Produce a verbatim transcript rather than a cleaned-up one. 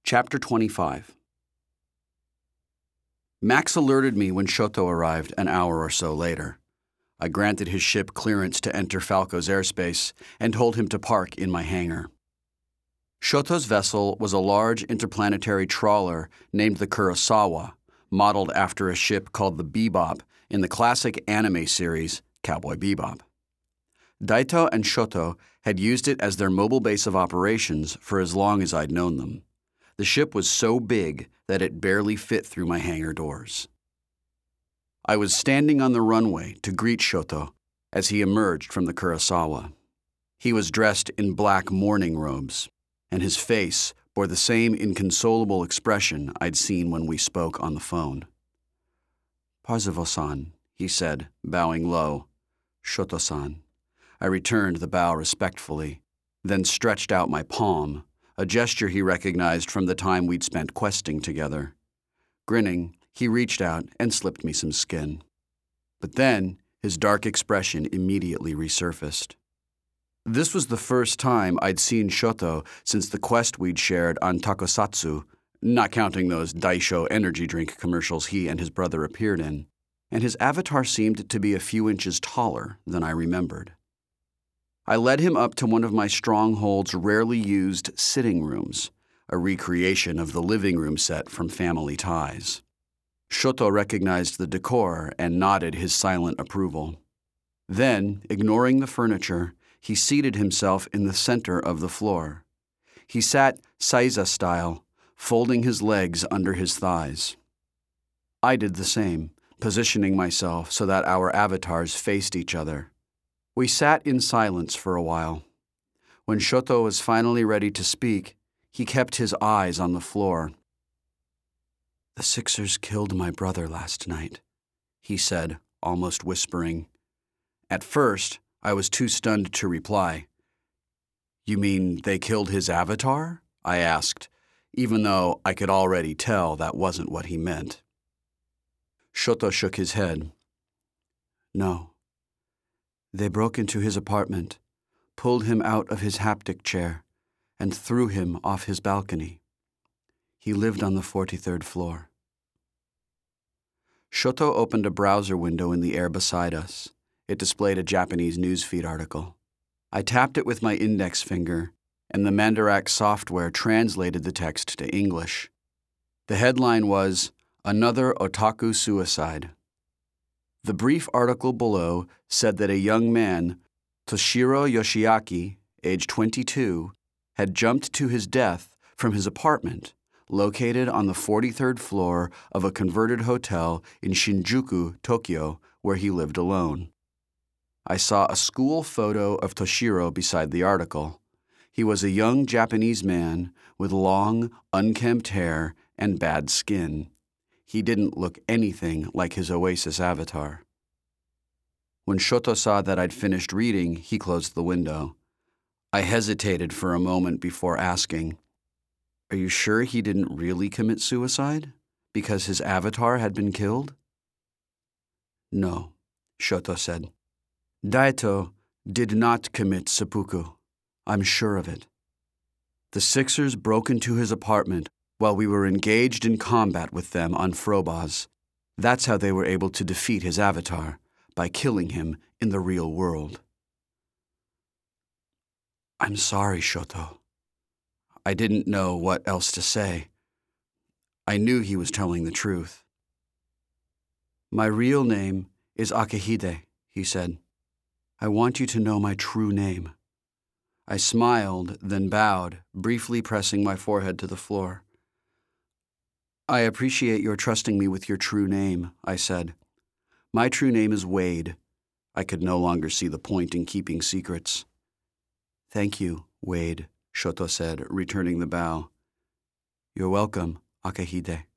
Chapter twenty-five. Max alerted me when Shoto arrived an hour or so later. I granted his ship clearance to enter Falco's airspace and told him to park in my hangar. Shoto's vessel was a large interplanetary trawler named the Kurosawa, modeled after a ship called the Bebop in the classic anime series Cowboy Bebop. Daito and Shoto had used it as their mobile base of operations for as long as I'd known them. The ship was so big that it barely fit through my hangar doors. I was standing on the runway to greet Shoto as he emerged from the Kurosawa. He was dressed in black mourning robes, and his face bore the same inconsolable expression I'd seen when we spoke on the phone. "Parzival-san," he said, bowing low. "Shoto-san." I returned the bow respectfully, then stretched out my palm, a gesture he recognized from the time we'd spent questing together. Grinning, he reached out and slipped me some skin. But then, his dark expression immediately resurfaced. This was the first time I'd seen Shoto since the quest we'd shared on Takusatsu, not counting those Daisho energy drink commercials he and his brother appeared in, and his avatar seemed to be a few inches taller than I remembered. I led him up to one of my stronghold's rarely used sitting rooms, a recreation of the living room set from Family Ties. Shoto recognized the decor and nodded his silent approval. Then, ignoring the furniture, he seated himself in the center of the floor. He sat Seiza style, folding his legs under his thighs. I did the same, positioning myself so that our avatars faced each other. We sat in silence for a while. When Shoto was finally ready to speak, he kept his eyes on the floor. "The Sixers killed my brother last night," he said, almost whispering. At first, I was too stunned to reply. "You mean they killed his avatar?" I asked, even though I could already tell that wasn't what he meant. Shoto shook his head. "No. They broke into his apartment, pulled him out of his haptic chair, and threw him off his balcony. He lived on the forty-third floor." Shoto opened a browser window in the air beside us. It displayed a Japanese newsfeed article. I tapped it with my index finger, and the Mandarak software translated the text to English. The headline was, "Another Otaku Suicide." The brief article below said that a young man, Toshiro Yoshiaki, age twenty-two, had jumped to his death from his apartment, located on the forty-third floor of a converted hotel in Shinjuku, Tokyo, where he lived alone. I saw a school photo of Toshiro beside the article. He was a young Japanese man with long, unkempt hair and bad skin. He didn't look anything like his Oasis avatar. When Shoto saw that I'd finished reading, he closed the window. I hesitated for a moment before asking, "Are you sure he didn't really commit suicide? Because his avatar had been killed?" "No," Shoto said. "Daito did not commit seppuku. I'm sure of it. The Sixers broke into his apartment while we were engaged in combat with them on Frobaz. That's how they were able to defeat his avatar, by killing him in the real world." "I'm sorry, Shoto." I didn't know what else to say. I knew he was telling the truth. "My real name is Akahide," he said. "I want you to know my true name." I smiled, then bowed, briefly pressing my forehead to the floor. "I appreciate your trusting me with your true name," I said. "My true name is Wade." I could no longer see the point in keeping secrets. "Thank you, Wade," Shoto said, returning the bow. "You're welcome, Akahide."